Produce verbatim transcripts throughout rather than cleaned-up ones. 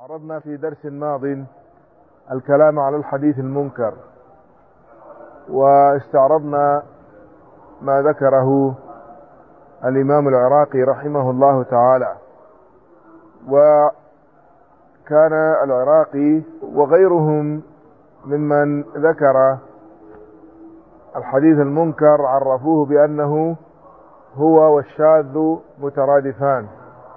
عرضنا في درس ماض الكلام على الحديث المنكر، واستعرضنا ما ذكره الإمام العراقي رحمه الله تعالى. وكان العراقي وغيرهم ممن ذكر الحديث المنكر عرفوه بأنه هو والشاذ مترادفان،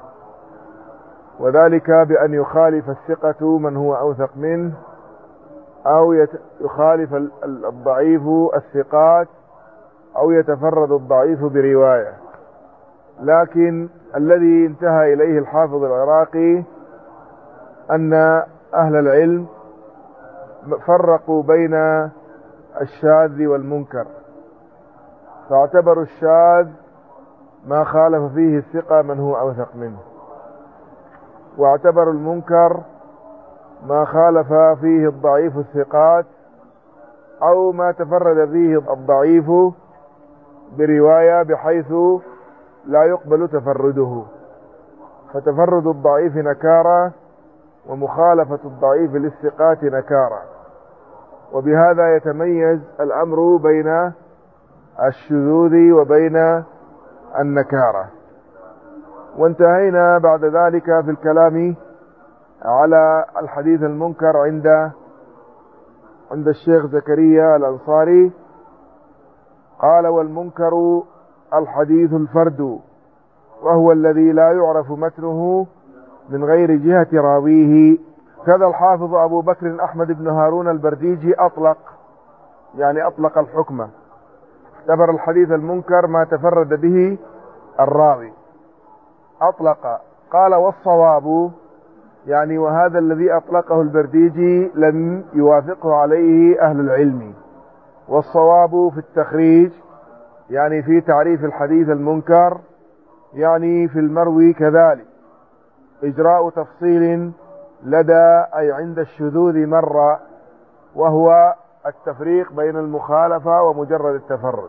وذلك بأن يخالف الثقة من هو أوثق منه، أو يخالف الضعيف الثقات، أو يتفرد الضعيف برواية. لكن الذي انتهى إليه الحافظ العراقي أن أهل العلم فرقوا بين الشاذ والمنكر، فاعتبروا الشاذ ما خالف فيه الثقة من هو أوثق منه، واعتبروا المنكر ما خالف فيه الضعيف الثقات، أو ما تفرد فيه الضعيف برواية بحيث لا يقبل تفرده، فتفرد الضعيف نكارة ومخالفة الضعيف للثقات نكارة. وبهذا يتميز الأمر بين الشذوذ وبين النكارة. وانتهينا بعد ذلك في الكلام على الحديث المنكر عند عند الشيخ زكريا الأنصاري. قال: والمنكر الحديث الفرد، وهو الذي لا يعرف متنه من غير جهة راويه. كذا الحافظ أبو بكر أحمد بن هارون البرديجي أطلق، يعني أطلق الحكم، اعتبر الحديث المنكر ما تفرد به الراوي، أطلق. قال: والصواب، يعني وهذا الذي أطلقه البرديجي لم يوافقه عليه أهل العلم. والصواب في التخريج، يعني في تعريف الحديث المنكر، يعني في المروي كذلك، إجراء تفصيل لدى أي عند الشذوذ مرة، وهو التفريق بين المخالفة ومجرد التفرد،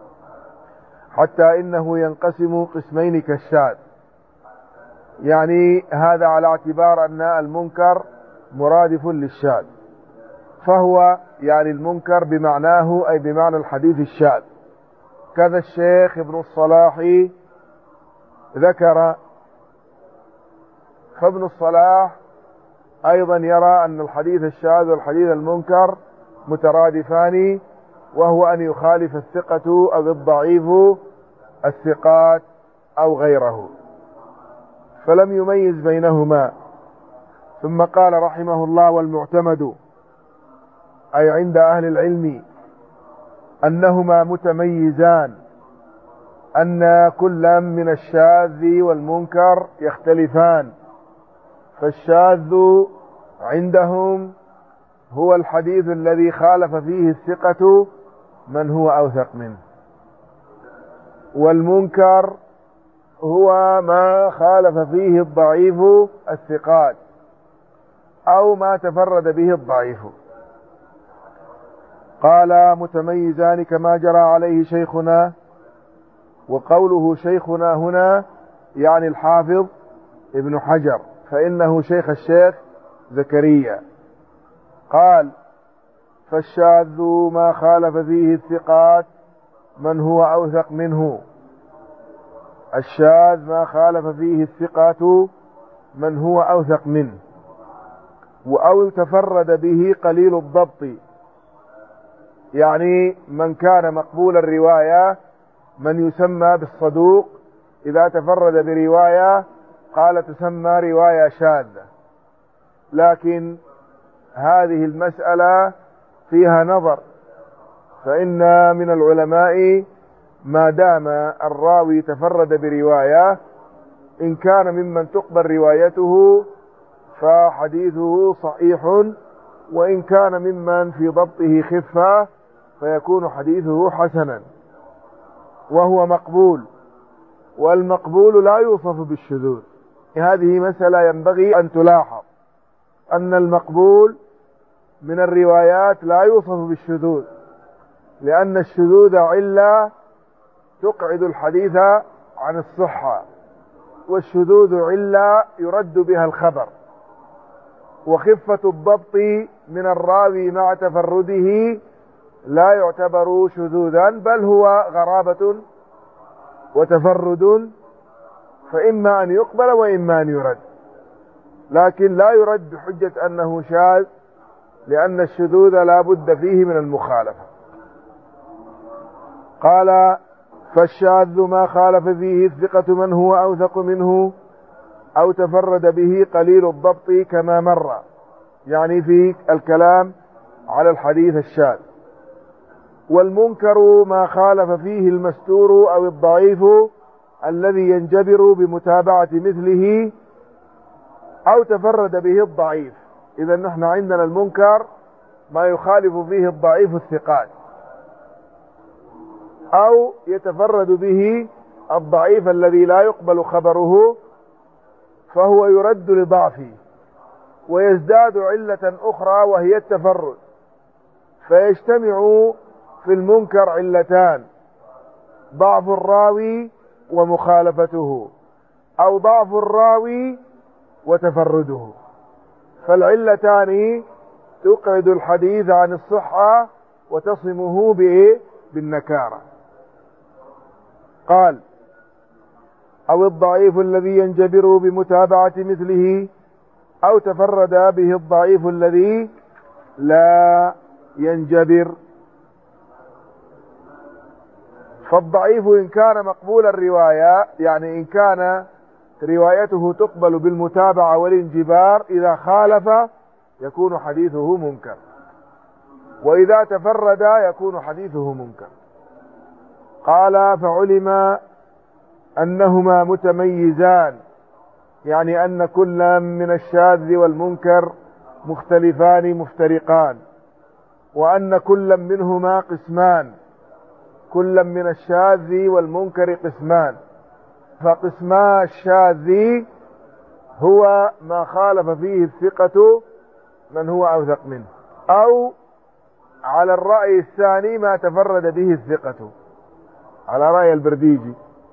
حتى إنه ينقسم قسمين كالشاذ. يعني هذا على اعتبار أن المنكر مرادف للشاذ، فهو يعني المنكر بمعناه أي بمعنى الحديث الشاذ. كذا الشيخ ابن الصلاح ذكر، فابن الصلاح أيضا يرى أن الحديث الشاذ والحديث المنكر مترادفان، وهو أن يخالف الثقة أو الضعيف الثقات أو غيره، فلم يميز بينهما. ثم قال رحمه الله: والمعتمد، أي عند أهل العلم، أنهما متميزان، أن كل من الشاذ والمنكر يختلفان. فالشاذ عندهم هو الحديث الذي خالف فيه الثقة من هو أوثق منه، والمنكر هو ما خالف فيه الضعيف الثقات، أو ما تفرد به الضعيف. قال: متميزان كما جرى عليه شيخنا. وقوله شيخنا هنا يعني الحافظ ابن حجر، فإنه شيخ الشيخ زكريا. قال: فالشاذ ما خالف فيه الثقات من هو أوثق منه. الشاذ ما خالف فيه الثقات من هو أوثق منه، أو تفرد به قليل الضبط، يعني من كان مقبول الرواية، من يسمى بالصدوق إذا تفرد برواية قال تسمى رواية شاذة. لكن هذه المسألة فيها نظر، فإن من العلماء ما دام الراوي تفرد برواية، إن كان ممن تقبل روايته فحديثه صحيح، وإن كان ممن في ضبطه خفة فيكون حديثه حسنا وهو مقبول. والمقبول لا يوصف بالشذوذ. هذه مسألة ينبغي أن تلاحظ، أن المقبول من الروايات لا يوصف بالشذوذ، لأن الشذوذ علة تقعد الحديث عن الصحة، والشذوذ علة يرد بها الخبر. وخفة الضبط من الراوي مع تفرده لا يعتبر شذوذا، بل هو غرابة وتفرد، فإما أن يقبل وإما أن يرد، لكن لا يرد بحجة أنه شاذ، لأن الشذوذ لا بد فيه من المخالفة. قال: فالشاذ ما خالف فيه الثقة من هو أوثق منه أو تفرد به قليل الضبط كما مر، يعني في الكلام على الحديث الشاذ. والمنكر ما خالف فيه المستور أو الضعيف الذي ينجبر بمتابعة مثله أو تفرد به الضعيف. إذا نحن عندنا المنكر ما يخالف فيه الضعيف الثقات، أو يتفرد به الضعيف الذي لا يقبل خبره، فهو يرد لضعفه، ويزداد علة أخرى وهي التفرد، فيجتمع في المنكر علتان: ضعف الراوي ومخالفته، أو ضعف الراوي وتفرده. فالعلتان تقعد الحديث عن الصحة وتصمه بالنكارة. قال: أو الضعيف الذي ينجبر بمتابعة مثله أو تفرد به الضعيف الذي لا ينجبر. فالضعيف إن كان مقبول الرواية، يعني إن كان روايته تقبل بالمتابعة والانجبار، إذا خالف يكون حديثه منكر، وإذا تفرد يكون حديثه منكر. قال: فعلم أنهما متميزان، يعني أن كل من الشاذ والمنكر مختلفان مفترقان، وأن كل منهما قسمان، كل من الشاذ والمنكر قسمان. فقسما الشاذ هو ما خالف فيه الثقة من هو أوثق منه، أو على الرأي الثاني ما تفرد به الثقة، على رأي البرديجي.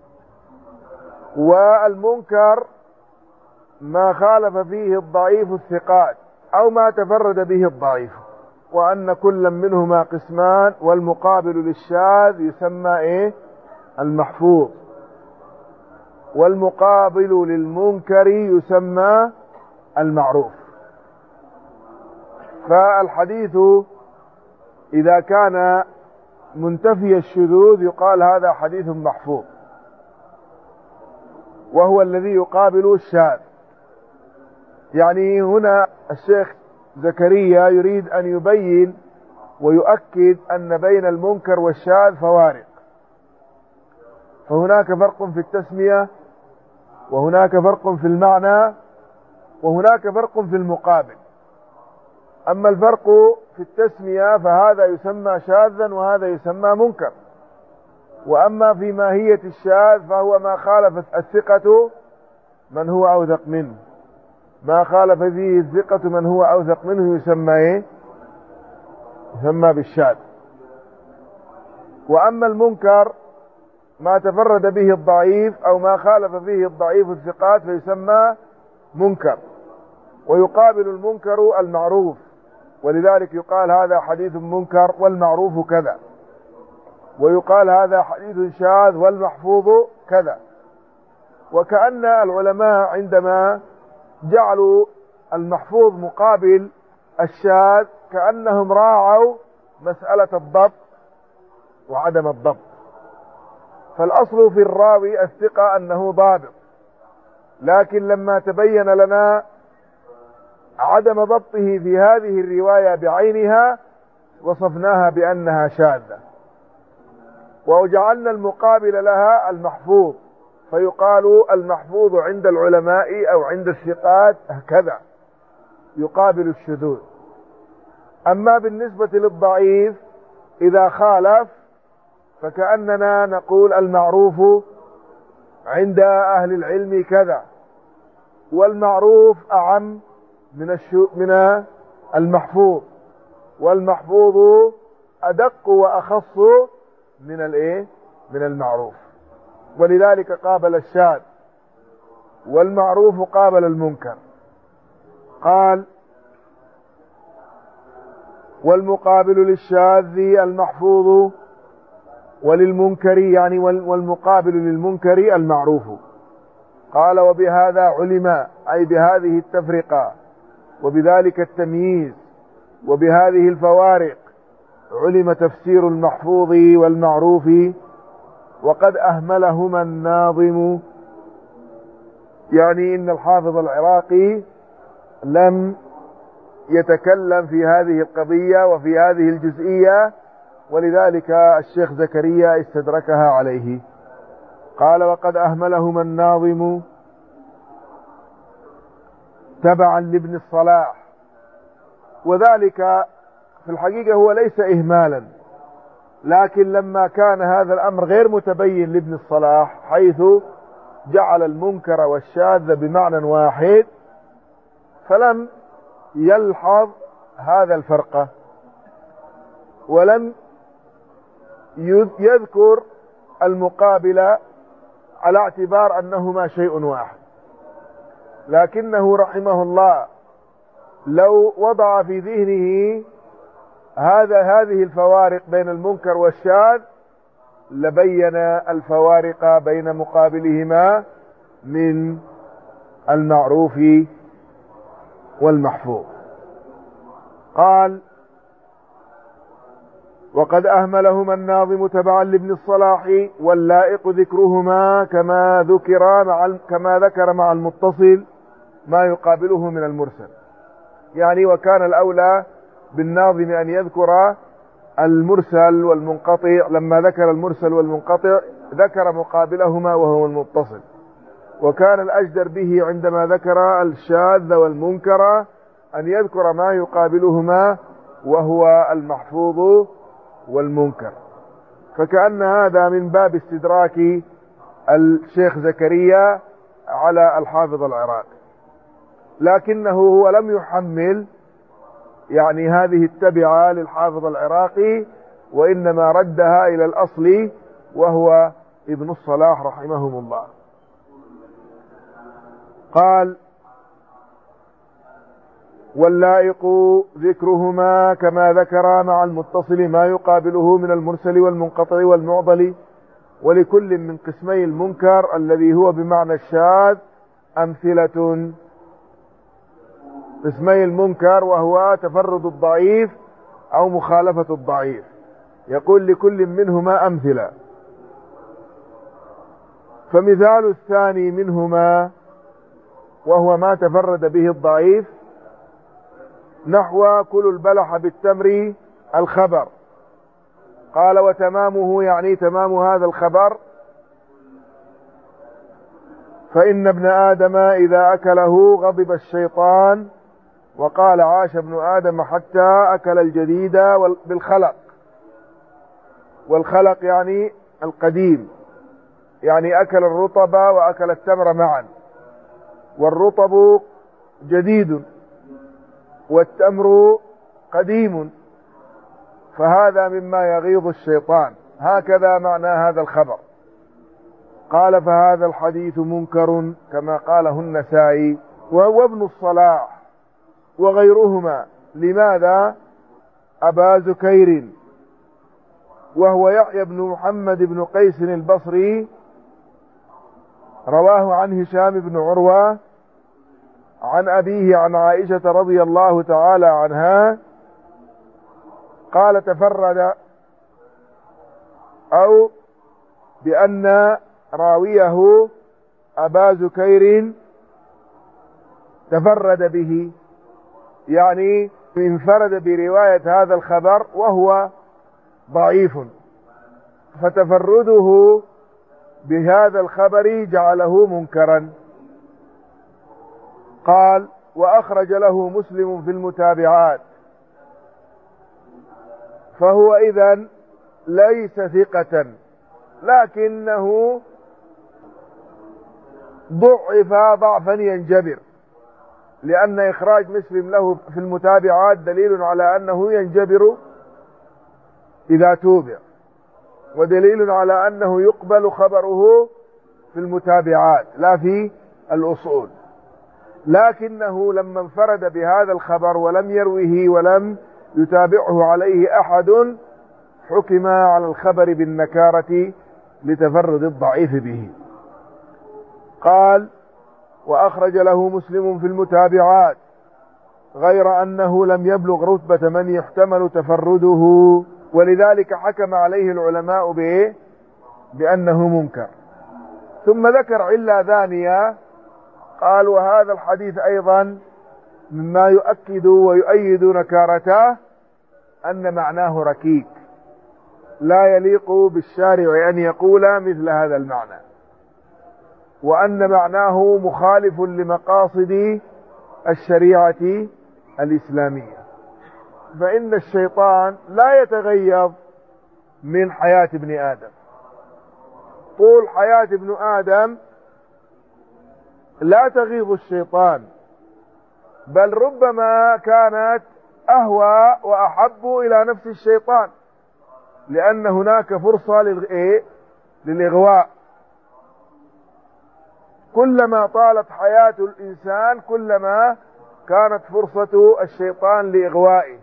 والمنكر ما خالف فيه الضعيف الثقات، أو ما تفرد به الضعيف، وأن كل منهما قسمان، والمقابل للشاذ يسمى إيه؟ المحفوظ، والمقابل للمنكر يسمى المعروف. فالحديث إذا كان منتفي الشذوذ يقال هذا حديث محفوظ، وهو الذي يقابل الشاذ. يعني هنا الشيخ زكريا يريد أن يبين ويؤكد أن بين المنكر والشاذ فوارق، فهناك فرق في التسمية، وهناك فرق في المعنى، وهناك فرق في المقابل. أما الفرق في التسمية فهذا يسمى شاذا وهذا يسمى منكر، وأما في ماهية الشاذ فهو ما خالف الثقة من هو أوثق منه، ما خالف فيه الثقة من هو أوثق منه يسمى إيه؟ يسمى بالشاذ. وأما المنكر ما تفرد به الضعيف أو ما خالف فيه الضعيف الثقات فيسمى منكر، ويقابل المنكر المعروف، ولذلك يقال هذا حديث منكر والمعروف كذا، ويقال هذا حديث شاذ والمحفوظ كذا. وكأن العلماء عندما جعلوا المحفوظ مقابل الشاذ كأنهم راعوا مسألة الضبط وعدم الضبط. فالأصل في الراوي الثقة أنه ضابط، لكن لما تبين لنا عدم ضبطه في هذه الرواية بعينها وصفناها بأنها شاذة، وجعلنا المقابل لها المحفوظ، فيقال المحفوظ عند العلماء أو عند الثقات هكذا يقابل الشذوذ. أما بالنسبة للضعيف إذا خالف فكأننا نقول المعروف عند أهل العلم كذا، والمعروف أعم من الشو من المحفوظ، والمحفوظ أدق وأخص من الايه من المعروف، ولذلك قابل الشاذ، والمعروف قابل المنكر. قال: والمقابل للشاذ المحفوظ، وللمنكر يعني والمقابل للمنكر المعروف. قال وبهذا علم، أي بهذه التفرقة وبذلك التمييز وبهذه الفوارق علم تفسير المحفوظ والمعروف. وقد أهملهما الناظم، يعني إن الحافظ العراقي لم يتكلم في هذه القضية وفي هذه الجزئية، ولذلك الشيخ زكريا استدركها عليه. قال وقد أهملهما الناظم تبعا لابن الصلاح. وذلك في الحقيقة هو ليس إهمالا، لكن لما كان هذا الأمر غير متبين لابن الصلاح حيث جعل المنكر والشاذ بمعنى واحد، فلم يلحظ هذا الفرق ولم يذكر المقابل على اعتبار أنهما شيء واحد. لكنه رحمه الله لو وضع في ذهنه هذا هذه الفوارق بين المنكر والشاذ لبين الفوارق بين مقابلهما من المعروف والمحفوظ. قال وقد أهملهما الناظم تبعا لابن الصلاح، واللائق ذكرهما كما ذكر مع كما ذكر مع المتصل ما يقابله من المرسل. يعني وكان الأولى بالناظم أن يذكر المرسل والمنقطع، لما ذكر المرسل والمنقطع ذكر مقابلهما وهو المتصل. وكان الأجدر به عندما ذكر الشاذ والمنكر أن يذكر ما يقابلهما وهو المحفوظ والمنكر. فكأن هذا من باب استدراك الشيخ زكريا على الحافظ العراقي، لكنه هو لم يحمل يعني هذه التبعة للحافظ العراقي، وإنما ردها إلى الأصل وهو ابن الصلاح رحمهم الله. قال واللائق ذكرهما كما ذكر مع المتصل ما يقابله من المرسل والمنقطع والمعضل، ولكل من قسمي المنكر الذي هو بمعنى الشاذ أمثلة. قسمي المنكر وهو تفرد الضعيف أو مخالفة الضعيف، يقول لكل منهما أمثلة. فمثال الثاني منهما وهو ما تفرد به الضعيف نحو كل البلح بالتمر الخبر. قال وتمامه يعني تمام هذا الخبر فإن ابن آدم إذا أكله غضب الشيطان، وقال عاش ابن آدم حتى أكل الجديد بالخلق. والخلق يعني القديم، يعني أكل الرطب وأكل التمر معا، والرطب جديد والتمر قديم، فهذا مما يغيظ الشيطان. هكذا معنى هذا الخبر. قال فهذا الحديث منكر كما قاله النسائي وابن الصلاح وغيرهما. لماذا؟ أبا زكير وهو يحيى بن محمد بن قيس البصري رواه عن هشام بن عروة عن أبيه عن عائشة رضي الله تعالى عنها قال تفرد، أو بأن راويه أبا زكير تفرد به، يعني انفرد برواية هذا الخبر وهو ضعيف، فتفرده بهذا الخبر جعله منكرا. قال وأخرج له مسلم في المتابعات، فهو إذن ليس ثقة، لكنه ضعف ضعفا ينجبر، لأن إخراج مسلم له في المتابعات دليل على أنه ينجبر إذا توبع، ودليل على أنه يقبل خبره في المتابعات لا في الأصول. لكنه لما انفرد بهذا الخبر ولم يروه ولم يتابعه عليه أحد حكم على الخبر بالنكارة لتفرد الضعيف به. قال: وأخرج له مسلم في المتابعات غير أنه لم يبلغ رتبة من يحتمل تفرده، ولذلك حكم عليه العلماء بإيه؟ بأنه منكر. ثم ذكر علة ثانية، قال: وهذا الحديث أيضا مما يؤكد ويؤيد نكارته أن معناه ركيك، لا يليق بالشارع أن يقول مثل هذا المعنى، وأن معناه مخالف لمقاصد الشريعة الإسلامية. فإن الشيطان لا يتغيظ من حياة ابن آدم، طول حياة ابن آدم لا تغيظ الشيطان، بل ربما كانت أهوى وأحب إلى نفس الشيطان، لأن هناك فرصة للإغواء. كلما طالت حياة الإنسان كلما كانت فرصة الشيطان لإغوائه،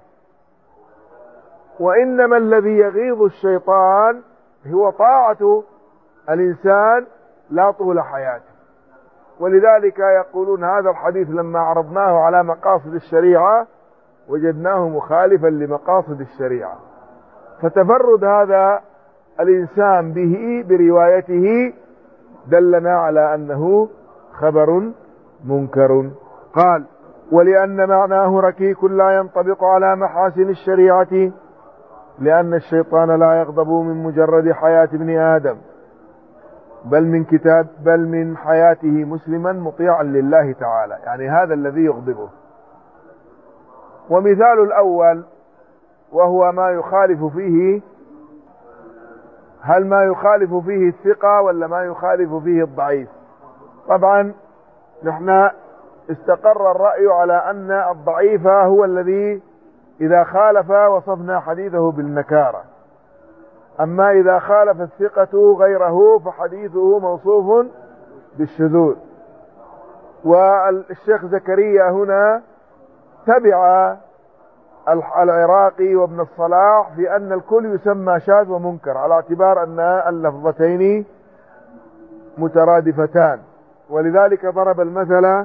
وإنما الذي يغيظ الشيطان هو طاعة الإنسان لا طول حياته. ولذلك يقولون هذا الحديث لما عرضناه على مقاصد الشريعة وجدناه مخالفا لمقاصد الشريعة، فتفرد هذا الإنسان به بروايته دلنا على أنه خبر منكر. قال: ولأن معناه ركيك لا ينطبق على محاسن الشريعة، لأن الشيطان لا يغضب من مجرد حياة ابن آدم، بل من كتاب بل من حياته مسلما مطيعا لله تعالى، يعني هذا الذي يغضبه. ومثال الأول وهو ما يخالف فيه، هل ما يخالف فيه الثقة ولا ما يخالف فيه الضعيف؟ طبعا نحن استقر الرأي على أن الضعيف هو الذي إذا خالف وصفنا حديثه بالنكارة، أما إذا خالف الثقة غيره فحديثه موصوف بالشذوذ. والشيخ زكريا هنا تبع العراقي وابن الصلاح في أن الكل يسمى شاذ ومنكر، على اعتبار أن اللفظتين مترادفتان، ولذلك ضرب المثل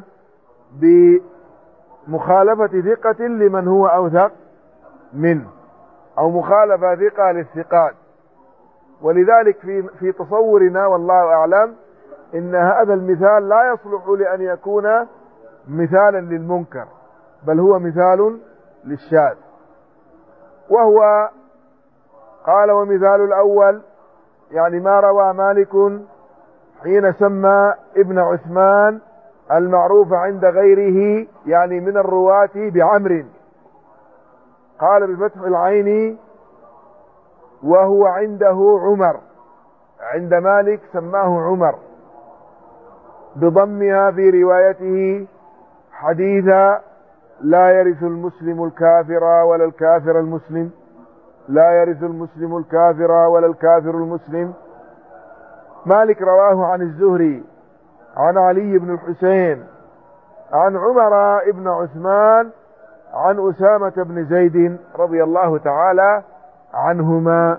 بمخالفة ثقة لمن هو أوثق منه، أو مخالفة ثقة للثقات. ولذلك في في تصورنا والله أعلم إن هذا المثال لا يصلح لأن يكون مثالا للمنكر، بل هو مثال للشاذ. وهو قال: ومثال الأول يعني ما روى مالك حين سمى ابن عثمان المعروف عند غيره، يعني من الرواة بعمر، قال بفتح العين وهو عنده عمر، عند مالك سماه عمر، بضمها في روايته حديث لا يرث المسلم الكافر ولا الكافر المسلم، لا يرث المسلم الكافر ولا الكافر المسلم. مالك رواه عن الزهري عن علي بن الحسين عن عمر بن عثمان عن أسامة بن زيد رضي الله تعالى عنهما،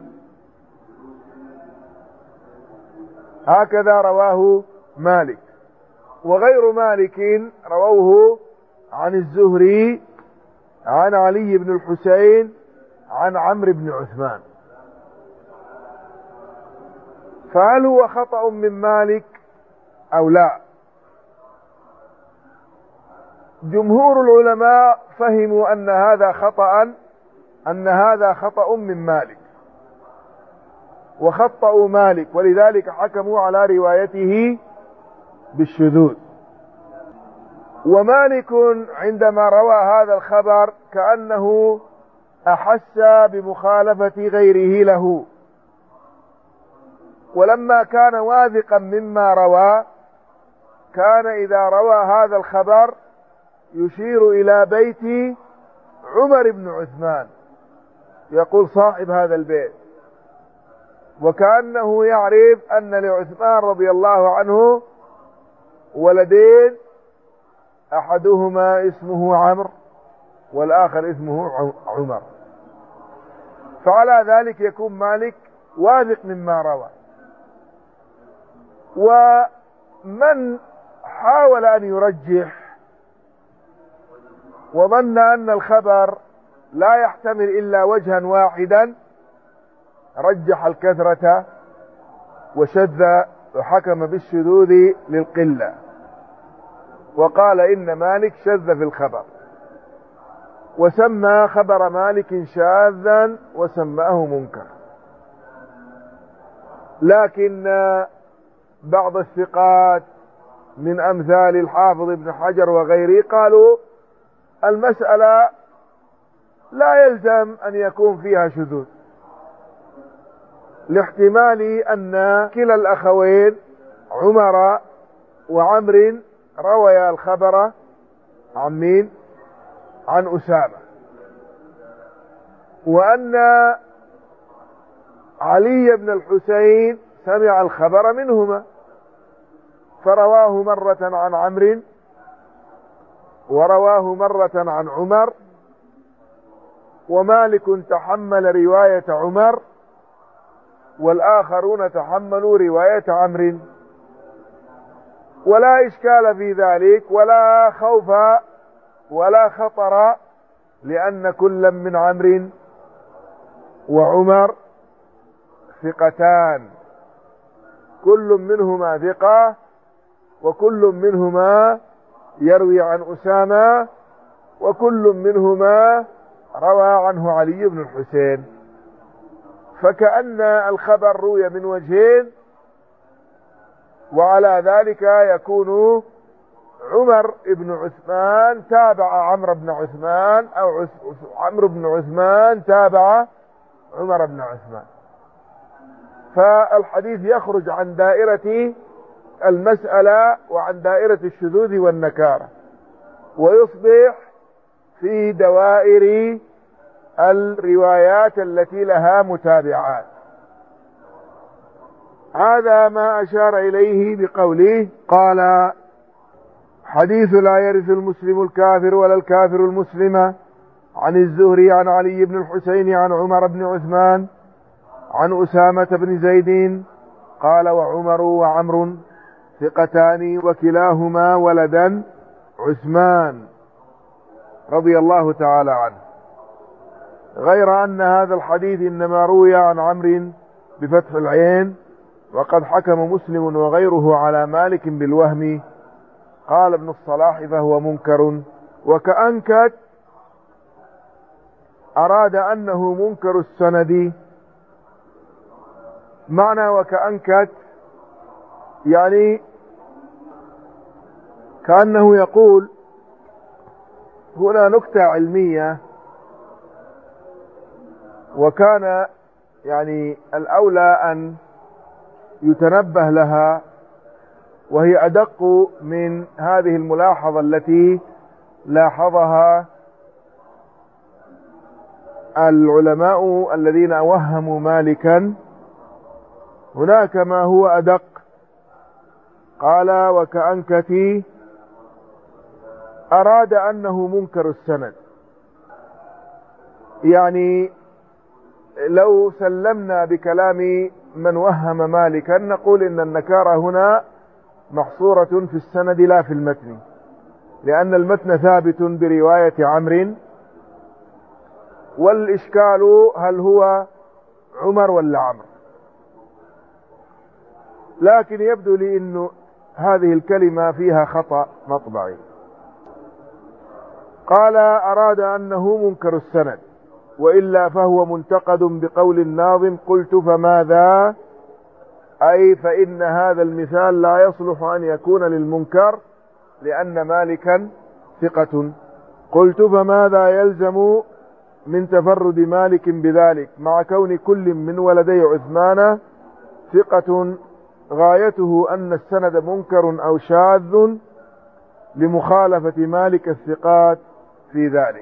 هكذا رواه مالك. وغير مالك رووه عن الزهري عن علي بن الحسين عن عمرو بن عثمان. فهل هو خطأ من مالك أو لا؟ جمهور العلماء فهموا أن هذا خطأ أن هذا خطأ من مالك، وخطأوا مالك، ولذلك حكموا على روايته بالشذوذ. ومالك عندما روى هذا الخبر كأنه أحس بمخالفة غيره له، ولما كان واثقا مما روى كان إذا روى هذا الخبر يشير إلى بيت عمر بن عثمان، يقول صاحب هذا البيت، وكأنه يعرف أن لعثمان رضي الله عنه ولدين، أحدهما اسمه عمرو والآخر اسمه عمر، فعلى ذلك يكون مالك واثق مما روى. ومن حاول أن يرجح وظن أن الخبر لا يحتمل إلا وجها واحدا رجح الكثرة وشذ وحكم بالشذوذ للقلة، وقال إن مالك شذ في الخبر، وسمى خبر مالك شاذا وسماه منكر. لكن بعض الثقات من أمثال الحافظ ابن حجر وغيره قالوا المسألة لا يلزم أن يكون فيها شذوذ، لاحتمال أن كلا الأخوين عمر وعمر رويا الخبر عن مين؟ عن أسامة، وأن علي بن الحسين سمع الخبر منهما فرواه مرة عن عمرو ورواه مرة عن عمر، ومالك تحمل رواية عمر والآخرون تحملوا رواية عمرو، ولا إشكال في ذلك ولا خوف ولا خطر، لأن كل من عمرو وعمر ثقتان، كل منهما ثقة وكل منهما يروي عن أسامة وكل منهما روى عنه علي بن الحسين، فكأن الخبر روي من وجهين، وعلى ذلك يكون عمر بن عثمان تابع عمرو بن عثمان أو عمرو بن عثمان تابع عمر بن عثمان، فالحديث يخرج عن دائرة المسألة وعن دائرة الشذوذ والنكارة، ويصبح في دوائر الروايات التي لها متابعات. هذا ما أشار إليه بقوله قال حديث لا يرث المسلم الكافر ولا الكافر المسلم، عن الزهري عن علي بن الحسين عن عمر بن عثمان عن أسامة بن زيد قال وعمر وعمر ثقتان وكلاهما ولدا عثمان رضي الله تعالى عنه، غير أن هذا الحديث إنما روي عن عمرو بفتح العين، وقد حكم مسلم وغيره على مالك بالوهم. قال ابن الصلاح فهو منكر، وكأنكت أراد أنه منكر السند. معنى وكأنكت يعني كأنه يقول هنا نكتة علمية، وكان يعني الأولى أن يتنبه لها، وهي أدق من هذه الملاحظة التي لاحظها العلماء الذين وهموا مالكا. هناك ما هو أدق، قال وكأنكتي أراد أنه منكر السند، يعني لو سلمنا بكلام من وهم مالكا نقول إن النكارة هنا محصورة في السند لا في المتن، لأن المتن ثابت برواية عمرو، والإشكال هل هو عمر ولا عمرو. لكن يبدو لي أن هذه الكلمة فيها خطأ مطبعي. قال أراد أنه منكر السند، وإلا فهو منتقد بقول الناظم قلت فماذا، أي فإن هذا المثال لا يصلح أن يكون للمنكر لأن مالكا ثقة. قلت فماذا يلزم من تفرد مالك بذلك مع كون كل من ولدي عثمان ثقة غايته أن السند منكر أو شاذ لمخالفة مالك الثقات في ذلك،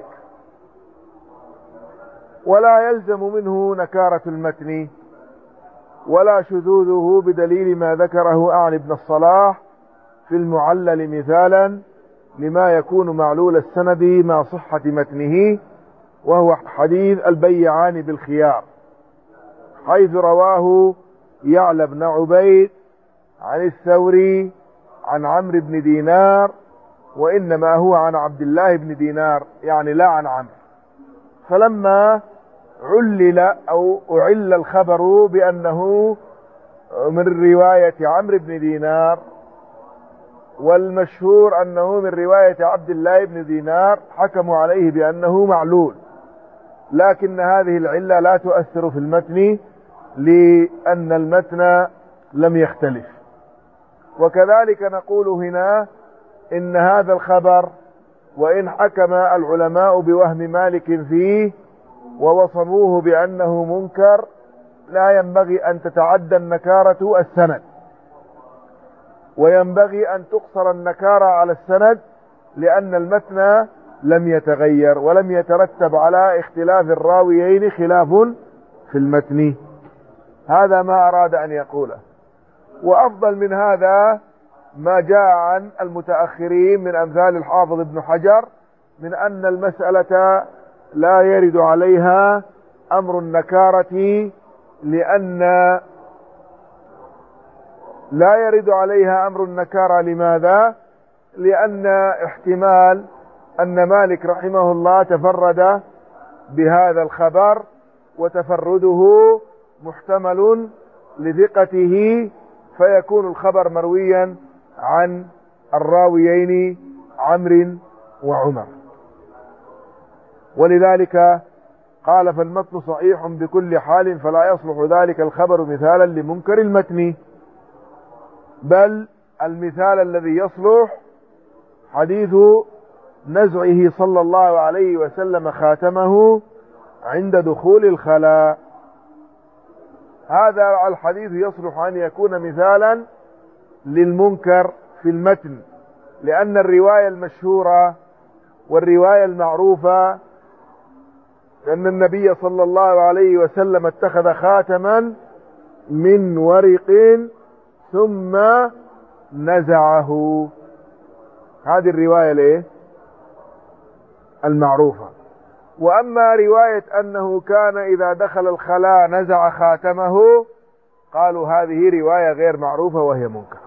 ولا يلزم منه نكارة المتن ولا شذوذه بدليل ما ذكره أعني ابن الصلاح في المعلل مثالا لما يكون معلول السند مع صحة متنه، وهو حديث البيعان بالخيار حيث رواه يعلى بن عبيد عن الثوري عن عمرو بن دينار، وإنما هو عن عبد الله بن دينار يعني لا عن عمرو. فلما علل أو أعل الخبر بأنه من رواية عمرو بن دينار، والمشهور أنه من رواية عبد الله بن دينار، حكموا عليه بأنه معلول، لكن هذه العلة لا تؤثر في المتن لأن المتن لم يختلف. وكذلك نقول هنا إن هذا الخبر وإن حكم العلماء بوهم مالك فيه ووصموه بأنه منكر، لا ينبغي أن تتعدى النكارة السند، وينبغي أن تقصر النكارة على السند، لأن المتن لم يتغير ولم يترتب على اختلاف الراويين خلاف في المتن. هذا ما أراد أن يقوله. وأفضل من هذا ما جاء عن المتأخرين من أمثال الحافظ ابن حجر من أن المسألة لا يرد عليها أمر النكارة، لأن لا يرد عليها أمر النكارة. لماذا؟ لأن احتمال أن مالك رحمه الله تفرد بهذا الخبر، وتفرده محتمل لثقته، فيكون الخبر مرويا عن الراويين عمرو وعمر. ولذلك قال: فالمتن صحيح بكل حال، فلا يصلح ذلك الخبر مثالا لمنكر المتن، بل المثال الذي يصلح حديث نزعه صلى الله عليه وسلم خاتمه عند دخول الخلاء. هذا الحديث يصلح أن يكون مثالا للمنكر في المتن، لأن الرواية المشهورة والرواية المعروفة أن النبي صلى الله عليه وسلم اتخذ خاتما من ورق ثم نزعه. هذه الرواية ليه المعروفة. وأما رواية أنه كان إذا دخل الخلاء نزع خاتمه، قالوا هذه رواية غير معروفة وهي منكر.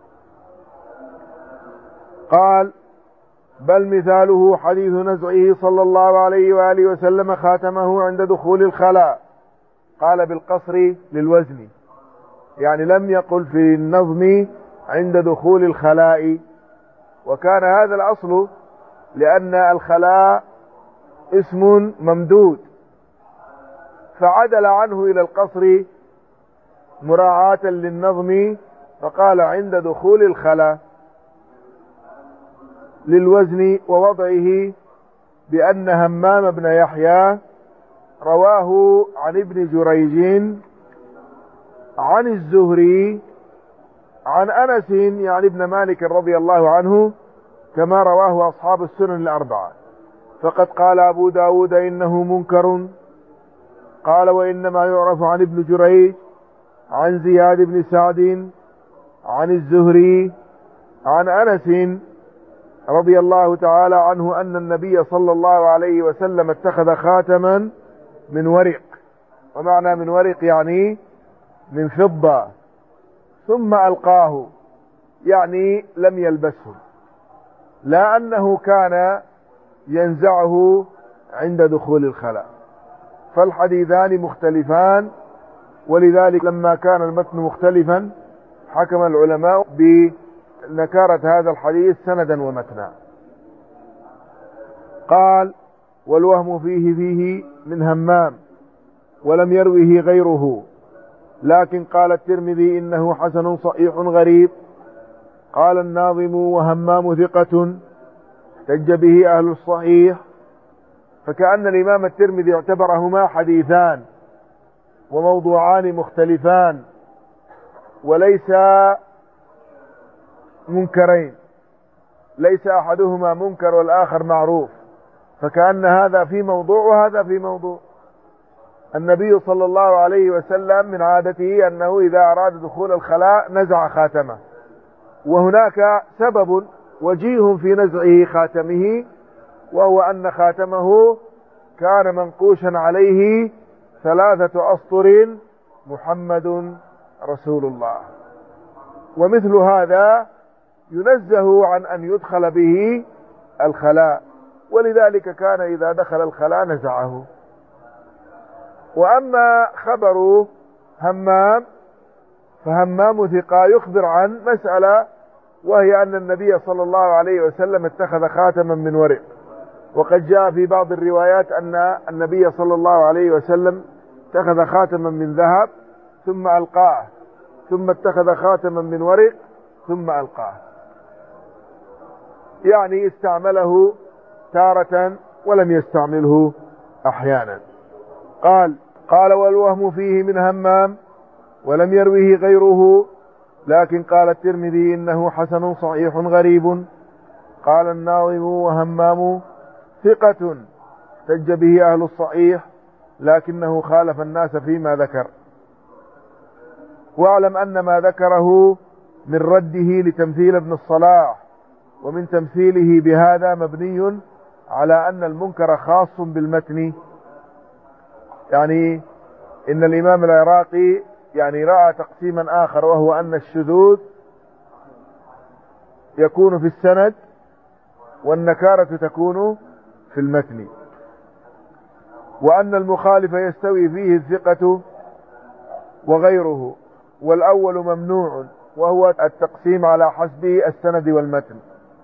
قال: بل مثاله حديث نزعه صلى الله عليه وآله وسلم خاتمه عند دخول الخلاء. قال بالقصر للوزن، يعني لم يقل في النظم عند دخول الخلاء، وكان هذا الأصل لأن الخلاء اسم ممدود، فعدل عنه إلى القصر مراعاة للنظم، فقال عند دخول الخلاء للوزن. ووضعه بأن همام بن يحيى رواه عن ابن جريج عن الزهري عن أنس يعني ابن مالك رضي الله عنه، كما رواه أصحاب السنن الأربعة. فقد قال أبو داود إنه منكر. قال: وإنما يعرف عن ابن جريج عن زياد بن سعد عن الزهري عن أنس رضي الله تعالى عنه أن النبي صلى الله عليه وسلم اتخذ خاتما من ورق، ومعنى من ورق يعني من فضة، ثم ألقاه يعني لم يلبسه، لا أنه كان ينزعه عند دخول الخلاء. فالحديثان مختلفان، ولذلك لما كان المتن مختلفا حكم العلماء بنكارة هذا الحديث سندا ومتنا. قال: والوهم فيه فيه من همام ولم يروه غيره، لكن قال الترمذي إنه حسن صحيح غريب. قال الناظم: وهمام ثقة احتج به أهل الصحيح. فكأن الإمام الترمذي اعتبرهما حديثان وموضوعان مختلفان وليس منكرين، ليس أحدهما منكر والآخر معروف، فكأن هذا في موضوع وهذا في موضوع. النبي صلى الله عليه وسلم من عادته أنه إذا أراد دخول الخلاء نزع خاتمه، وهناك سبب وجيه في نزعه خاتمه، وهو أن خاتمه كان منقوشا عليه ثلاثة أسطر محمد رسول الله. ومثل هذا ينزه عن أن يدخل به الخلاء، ولذلك كان إذا دخل الخلاء نزعه. وأما خبر همام فهمام ثقة يخبر عن مسألة، وهي أن النبي صلى الله عليه وسلم اتخذ خاتما من ورق، وقد جاء في بعض الروايات أن النبي صلى الله عليه وسلم اتخذ خاتما من ذهب ثم ألقاه، ثم اتخذ خاتما من ورق ثم ألقاه، يعني استعمله تارة ولم يستعمله أحيانا. قال قال والوهم فيه من همام ولم يروه غيره، لكن قال الترمذي إنه حسن صحيح غريب. قال الناظم وهمام ثقة احتج به أهل الصحيح، لكنه خالف الناس فيما ذكر. واعلم أن ما ذكره من رده لتمثيل ابن الصلاح ومن تمثيله بهذا مبني على أن المنكر خاص بالمتن، يعني إن الإمام العراقي يعني رأى تقسيما آخر، وهو أن الشذوذ يكون في السند والنكارة تكون في المتن، وأن المخالف يستوي فيه الثقة وغيره، والأول ممنوع وهو التقسيم على حسب السند والمتن.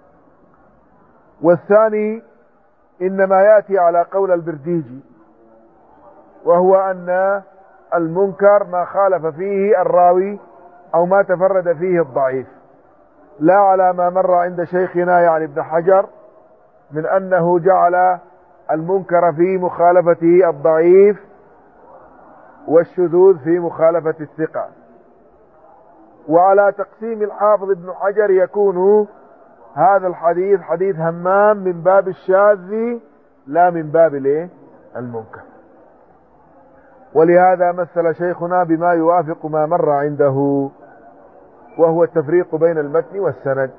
والثاني إنما يأتي على قول البرديجي، وهو أن المنكر ما خالف فيه الراوي أو ما تفرد فيه الضعيف، لا على ما مر عند شيخنا يعني ابن حجر من أنه جعل المنكر في مخالفة الضعيف والشذوذ في مخالفة الثقة. وعلى تقسيم الحافظ ابن حجر يكون هذا الحديث حديث همام من باب الشاذ لا من باب المنكر، ولهذا مثل شيخنا بما يوافق ما مر عنده، وهو التفريق بين المتن والسند.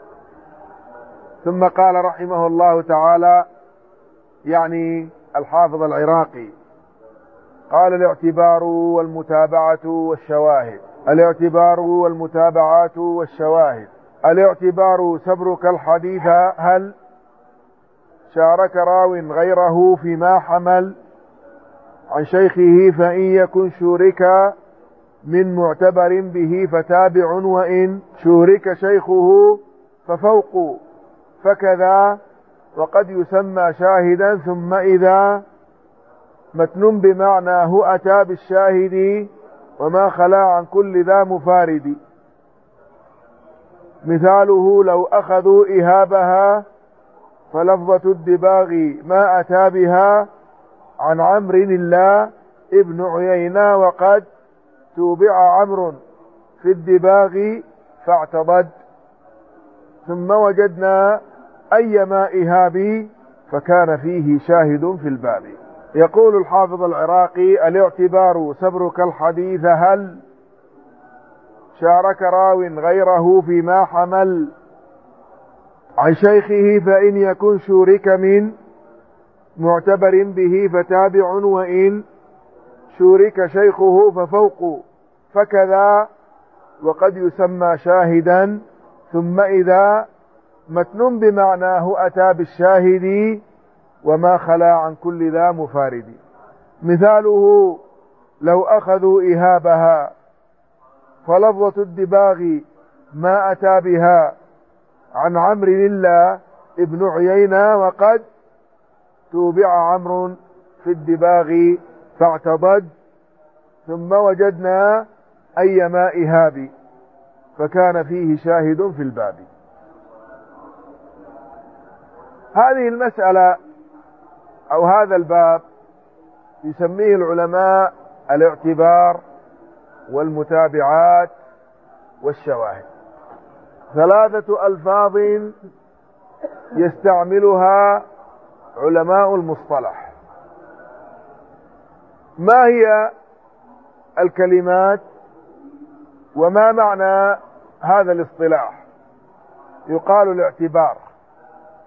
ثم قال رحمه الله تعالى يعني الحافظ العراقي، قال الاعتبار والمتابعة والشواهد. الاعتبار والمتابعات والشواهد. الاعتبار سبرك الحديث هل شارك راو غيره فيما حمل عن شيخه، فإن يكن شورك من معتبر به فتابع، وإن شورك شيخه ففوق، فكذا وقد يسمى شاهدا. ثم إذا متن بمعناه أتى بالشاهد وما خلا عن كل ذا مفارد. مثاله لو أخذوا إهابها فلفظة الدباغ ما أتى بها عن عمرو الله ابن عيينة، وقد توبع عمرو في الدباغ فاعتضد. ثم وجدنا أيما إهابي فكان فيه شاهد في الباب. يقول الحافظ العراقي الاعتبار سبرك الحديث هل شارك راو غيره فيما حمل عن شيخه، فإن يكن شورك من معتبر به فتابع، وإن شورك شيخه ففوق، فكذا وقد يسمى شاهدا. ثم إذا متن بمعناه أتى بالشاهد وما خلا عن كل ذا مفارد. مثاله لو أخذوا إهابها فلفظة الدباغ ما أتى بها عن عمرو الله ابن عيينة، وقد توبع عمرو في الدباغ فاعتضد. ثم وجدنا أيما إهاب فكان فيه شاهد في الباب. هذه المسألة أو هذا الباب يسميه العلماء الاعتبار والمتابعات والشواهد. ثلاثة ألفاظ يستعملها علماء المصطلح. ما هي الكلمات وما معنى هذا الاصطلاح؟ يقال الاعتبار،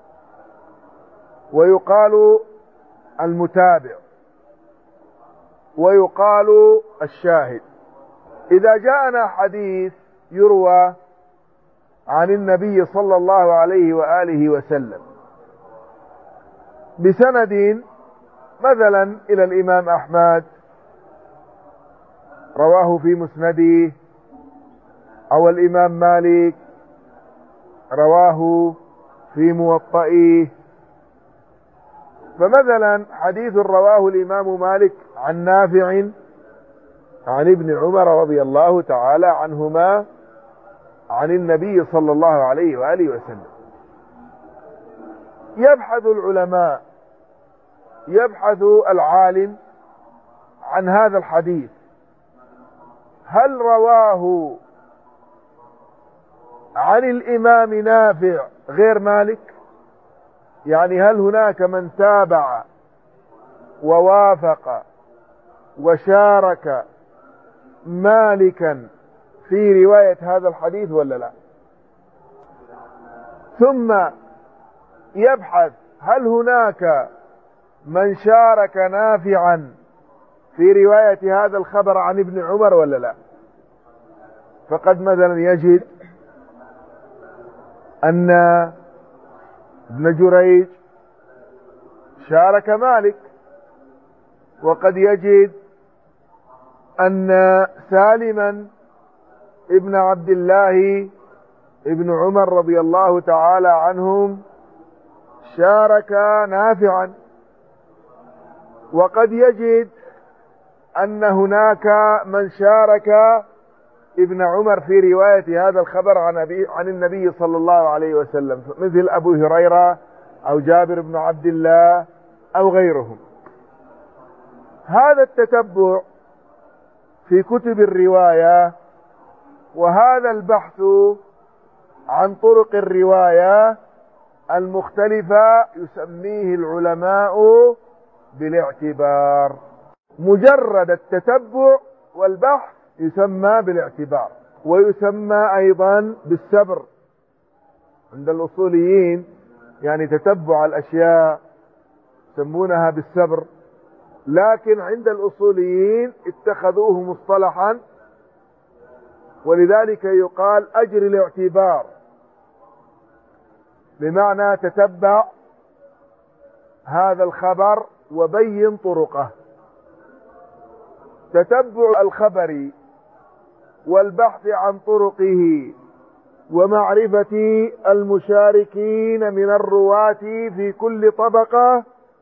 ويقال المتابع، ويقال الشاهد. إذا جاءنا حديث يروى عن النبي صلى الله عليه وآله وسلم بسند مثلا إلى الإمام أحمد رواه في مسنده، أو الإمام مالك رواه في موطئه، فمثلا حديث رواه الإمام مالك عن نافع عن ابن عمر رضي الله تعالى عنهما عن النبي صلى الله عليه وآله وسلم، يبحث العلماء يبحث العالم عن هذا الحديث، هل رواه عن الإمام نافع غير مالك؟ يعني هل هناك من تابع ووافق وشارك مالكا في رواية هذا الحديث ولا لا؟ ثم يبحث هل هناك من شارك نافعا في رواية هذا الخبر عن ابن عمر ولا لا؟ فقد مثلا يجد أن ابن جريج شارك مالك، وقد يجد أن سالما ابن عبد الله ابن عمر رضي الله تعالى عنهم شارك نافعا، وقد يجد أن هناك من شارك ابن عمر في رواية هذا الخبر عن, عن النبي صلى الله عليه وسلم، مثل أبو هريرة أو جابر بن عبد الله أو غيرهم. هذا التتبع في كتب الرواية وهذا البحث عن طرق الرواية المختلفة يسميه العلماء بالاعتبار. مجرد التتبع والبحث يسمى بالاعتبار، ويسمى أيضا بالسبر عند الأصوليين، يعني تتبع الأشياء يسمونها بالسبر، لكن عند الأصوليين اتخذوه مصطلحا، ولذلك يقال أجر الاعتبار، بمعنى تتبع هذا الخبر وبين طرقه. تتبع الخبر والبحث عن طرقه ومعرفة المشاركين من الرواة في كل طبقة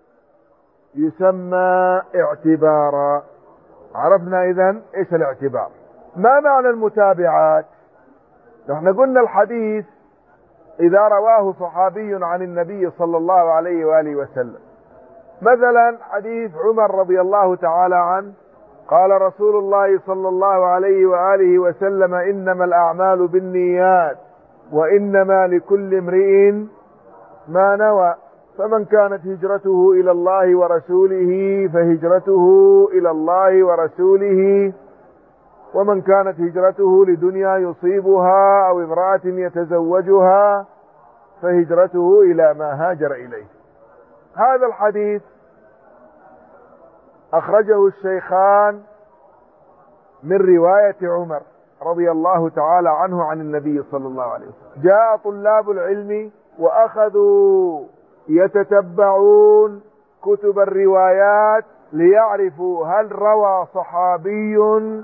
يسمى اعتبارا. عرفنا إذن ايش الاعتبار. ما معنى المتابعات؟ نحن قلنا الحديث إذا رواه صحابي عن النبي صلى الله عليه وآله وسلم، مثلا حديث عمر رضي الله تعالى عنه قال رسول الله صلى الله عليه وآله وسلم إنما الأعمال بالنيات وإنما لكل امرئ ما نوى، فمن كانت هجرته إلى الله ورسوله فهجرته إلى الله ورسوله، ومن كانت هجرته لدنيا يصيبها أو امرأة يتزوجها فهجرته إلى ما هاجر إليه. هذا الحديث أخرجه الشيخان من رواية عمر رضي الله تعالى عنه عن النبي صلى الله عليه وسلم. جاء طلاب العلم وأخذوا يتتبعون كتب الروايات ليعرفوا هل روى صحابي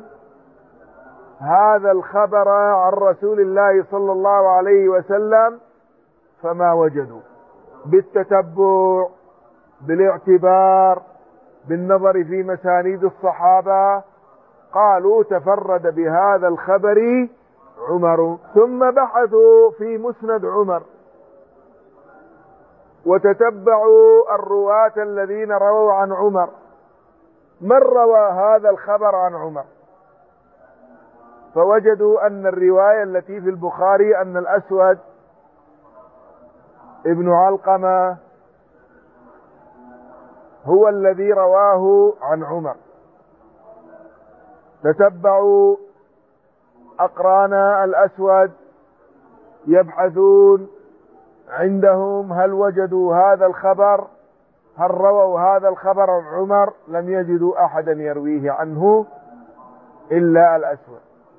هذا الخبر عن رسول الله صلى الله عليه وسلم، فما وجدوا. بالتتبع، بالاعتبار، بالنظر في مسانيد الصحابة، قالوا تفرد بهذا الخبر عمر. ثم بحثوا في مسند عمر وتتبعوا الرواة الذين رووا عن عمر، من روى هذا الخبر عن عمر، فوجدوا أن الرواية التي في البخاري أن الأسود ابن علقمة هو الذي رواه عن عمر. تتبعوا أقران الأسود يبحثون عندهم هل وجدوا هذا الخبر هل رووا هذا الخبر عن عمر؟ لم يجدوا أحدا يرويه عنه إلا الأسود،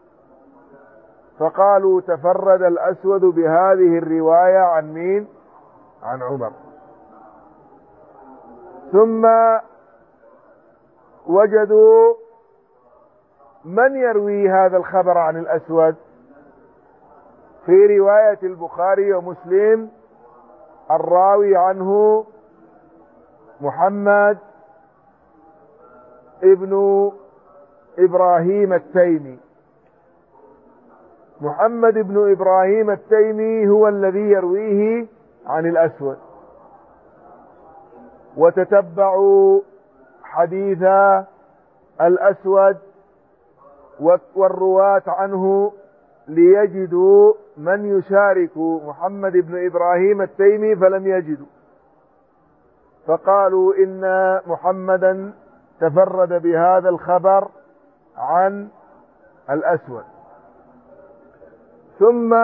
فقالوا تفرد الأسود بهذه الرواية عن مين؟ عن عمر. ثم وجدوا من يروي هذا الخبر عن الأسود؟ في رواية البخاري ومسلم الراوي عنه محمد ابن إبراهيم التيمي. محمد بن إبراهيم التيمي هو الذي يرويه عن الأسود. وتتبعوا حديث الأسود والرواة عنه ليجدوا من يشارك محمد بن إبراهيم التيمي فلم يجدوا، فقالوا إن محمدا تفرد بهذا الخبر عن الأسود. ثم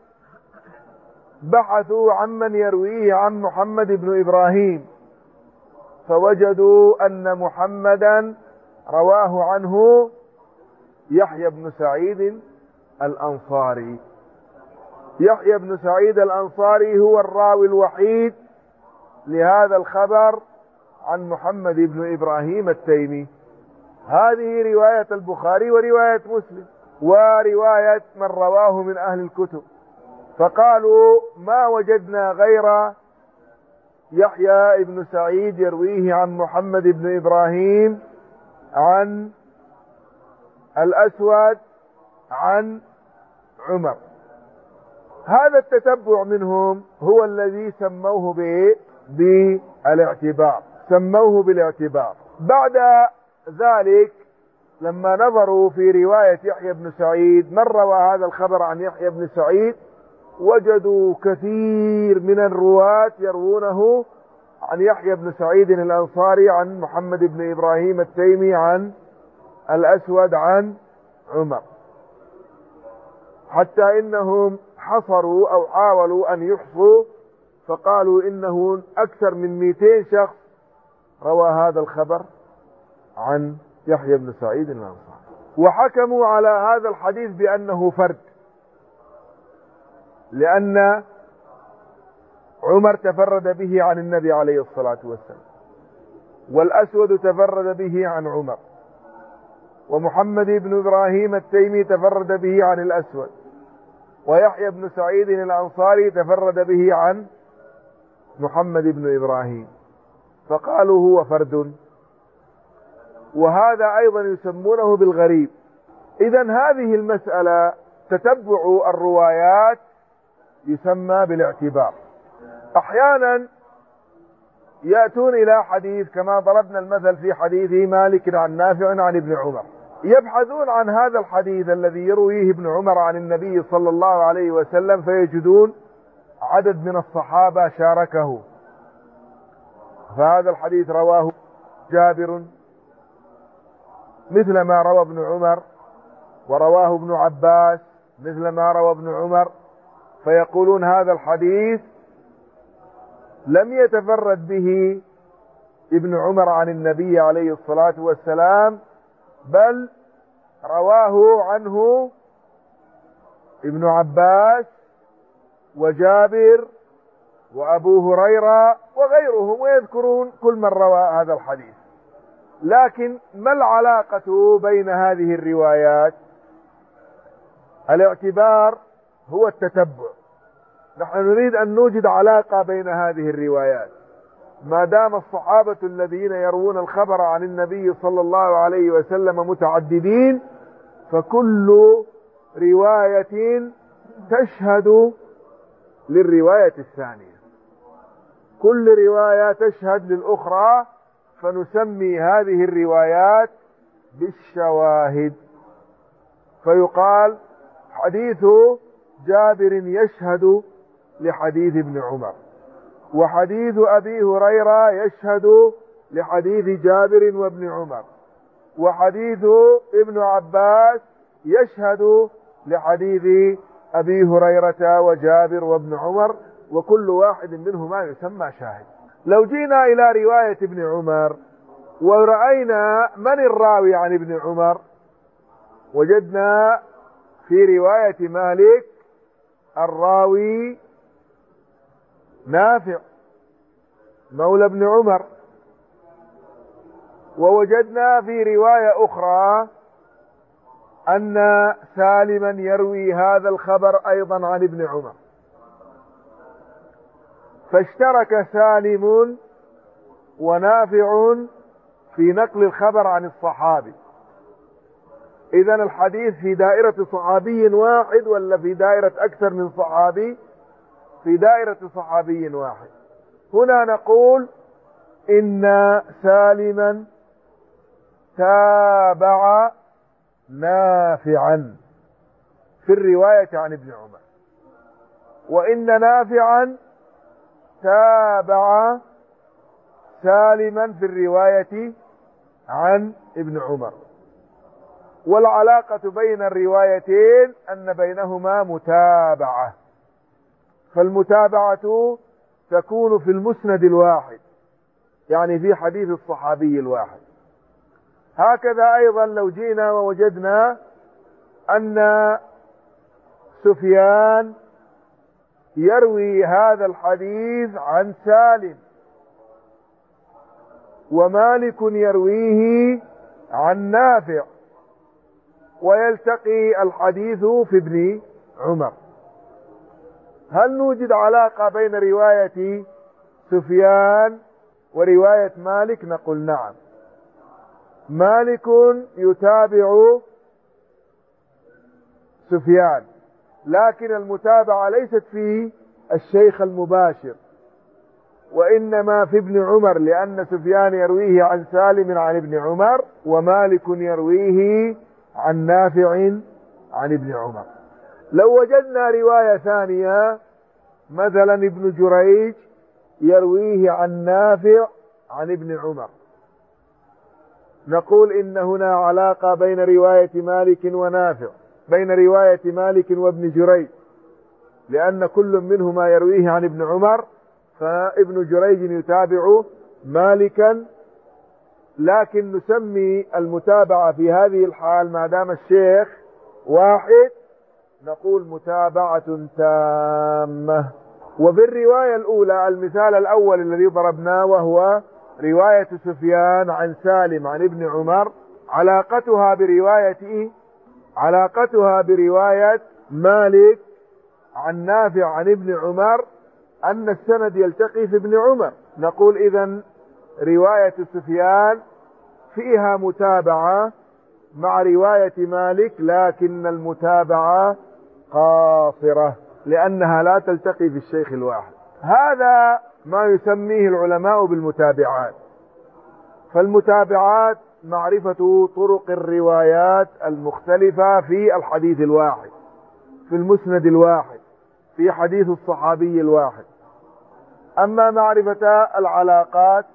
بحثوا عمن يرويه عن محمد بن إبراهيم فوجدوا أن محمدا رواه عنه يحيى بن سعيد الأنصاري. يحيى بن سعيد الأنصاري هو الراوي الوحيد لهذا الخبر عن محمد بن إبراهيم التيمي. هذه رواية البخاري ورواية مسلم ورواية من رواه من أهل الكتب، فقالوا ما وجدنا غير يحيى بن سعيد يرويه عن محمد بن إبراهيم عن الأسود عن عمر. هذا التتبع منهم هو الذي سموه بالاعتبار سموه بالاعتبار. بعد ذلك لما نظروا في رواية يحيى بن سعيد من روى هذا الخبر عن يحيى بن سعيد وجدوا كثير من الرواة يروونه عن يحيى بن سعيد الأنصاري عن محمد بن إبراهيم التيمي عن الأسود عن عمر، حتى إنهم حصروا أو حاولوا أن يحصوا فقالوا إنه أكثر من مئتين شخص روى هذا الخبر عن يحيى بن سعيد الأنصاري، وحكموا على هذا الحديث بأنه فرد، لأن عمر تفرد به عن النبي عليه الصلاة والسلام، والأسود تفرد به عن عمر، ومحمد بن إبراهيم التيمي تفرد به عن الأسود، ويحيى بن سعيد الأنصاري تفرد به عن محمد بن إبراهيم، فقالوا هو فرد. وهذا أيضا يسمونه بالغريب. إذن هذه المسألة تتبع الروايات يسمى بالاعتبار. أحيانا يأتون إلى حديث كما ضربنا المثل في حديث مالك عن نافع عن ابن عمر، يبحثون عن هذا الحديث الذي يرويه ابن عمر عن النبي صلى الله عليه وسلم فيجدون عدد من الصحابة شاركه، فهذا الحديث رواه جابر مثل ما روى ابن عمر، ورواه ابن عباس مثل ما روى ابن عمر، فيقولون هذا الحديث لم يتفرد به ابن عمر عن النبي عليه الصلاة والسلام، بل رواه عنه ابن عباس وجابر وأبو هريرة وغيرهم، ويذكرون كل من روى هذا الحديث. لكن ما العلاقة بين هذه الروايات؟ الاعتبار هو التتبع. نحن نريد أن نوجد علاقة بين هذه الروايات. ما دام الصحابة الذين يروون الخبر عن النبي صلى الله عليه وسلم متعددين، فكل رواية تشهد للرواية الثانية، كل رواية تشهد للأخرى، فنسمي هذه الروايات بالشواهد. فيقال حديث جابر يشهد لحديث ابن عمر، وحديث أبي هريرة يشهد لحديث جابر وابن عمر، وحديث ابن عباس يشهد لحديث أبي هريرة وجابر وابن عمر، وكل واحد منهما يسمى شاهد. لو جينا إلى رواية ابن عمر ورأينا من الراوي عن ابن عمر، وجدنا في رواية مالك الراوي نافع مولى ابن عمر، ووجدنا في رواية أخرى أن سالما يروي هذا الخبر أيضا عن ابن عمر، فاشترك سالم ونافع في نقل الخبر عن الصحابي. إذن الحديث في دائرة صحابي واحد ولا في دائرة أكثر من صحابي؟ في دائرة صحابي واحد. هنا نقول إن سالما تابع نافعا في الرواية عن ابن عمر، وإن نافعا تابع سالما في الرواية عن ابن عمر، والعلاقة بين الروايتين أن بينهما متابعة، فالمتابعة تكون في المسند الواحد، يعني في حديث الصحابي الواحد. هكذا أيضا لو جينا ووجدنا أن سفيان يروي هذا الحديث عن سالم، ومالك يرويه عن نافع، ويلتقي الحديث في ابن عمر، هل نوجد علاقة بين رواية سفيان ورواية مالك؟ نقول نعم. مالك يتابع سفيان، لكن المتابعة ليست في الشيخ المباشر، وإنما في ابن عمر، لأن سفيان يرويه عن سالم عن ابن عمر، ومالك يرويه عن نافع عن ابن عمر. لو وجدنا رواية ثانية مثلا ابن جريج يرويه عن نافع عن ابن عمر، نقول إن هنا علاقة بين رواية مالك ونافع، بين رواية مالك وابن جريج، لأن كل منهما يرويه عن ابن عمر، فابن جريج يتابع مالكا، لكن نسمي المتابعة في هذه الحال ما دام الشيخ واحد نقول متابعة تامة. وفي الرواية الأولى المثال الأول الذي ضربناه وهو رواية سفيان عن سالم عن ابن عمر، علاقتها برواية علاقتها برواية مالك عن نافع عن ابن عمر أن السند يلتقي في ابن عمر، نقول إذن رواية سفيان فيها متابعة مع رواية مالك، لكن المتابعة قاصرة لأنها لا تلتقي في الشيخ الواحد. هذا ما يسميه العلماء بالمتابعات. فالمتابعات معرفة طرق الروايات المختلفة في الحديث الواحد، في المسند الواحد، في حديث الصحابي الواحد. أما معرفة العلاقات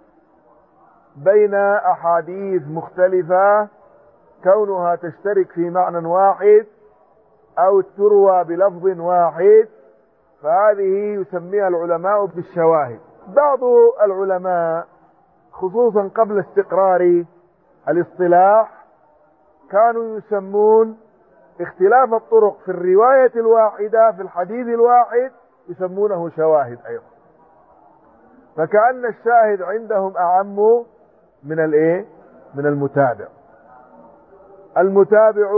بين أحاديث مختلفة كونها تشترك في معنى واحد أو تروى بلفظ واحد، فهذه يسميها العلماء بالشواهد. بعض العلماء خصوصا قبل استقرار الاصطلاح كانوا يسمون اختلاف الطرق في الرواية الواحدة في الحديث الواحد يسمونه شواهد أيضا، فكأن الشاهد عندهم أعم من الايه من المتابع. المتابع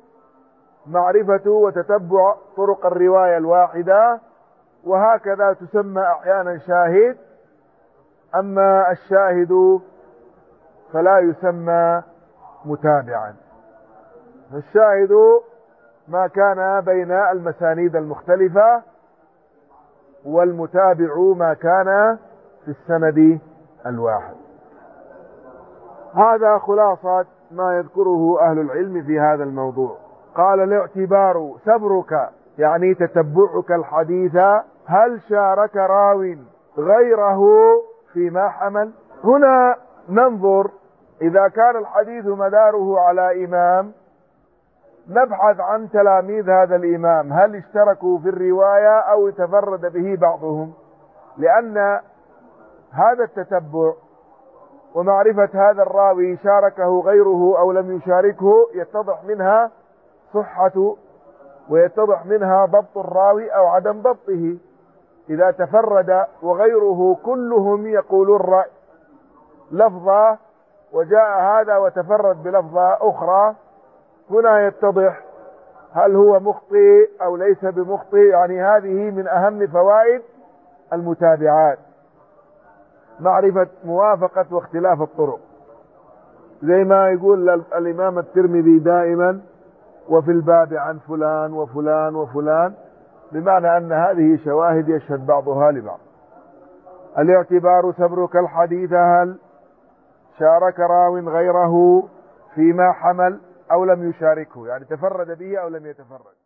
معرفة وتتبع طرق الرواية الواحدة، وهكذا تسمى أحيانا شاهد. أما الشاهد فلا يسمى متابعا. الشاهد ما كان بين المسانيد المختلفة، والمتابع ما كان في السند الواحد. هذا خلاصة ما يذكره أهل العلم في هذا الموضوع. قال الاعتبار صبرك، يعني تتبعك الحديث، هل شارك راو غيره فيما حمل. هنا ننظر إذا كان الحديث مداره على إمام نبحث عن تلاميذ هذا الإمام، هل اشتركوا في الرواية أو تفرد به بعضهم، لأن هذا التتبع ومعرفة هذا الراوي شاركه غيره أو لم يشاركه يتضح منها صحة ويتضح منها ضبط الراوي أو عدم ضبطه. إذا تفرد وغيره كلهم يقولون رأي لفظة وجاء هذا وتفرد بلفظة أخرى، هنا يتضح هل هو مخطئ أو ليس بمخطئ. يعني هذه من أهم فوائد المتابعات، معرفة موافقة واختلاف الطرق، زي ما يقول الإمام الترمذي دائما وفي الباب عن فلان وفلان وفلان، بمعنى أن هذه شواهد يشهد بعضها لبعض. الاعتبار تبرك الحديث هل شارك راو غيره فيما حمل أو لم يشاركه، يعني تفرد به أو لم يتفرد.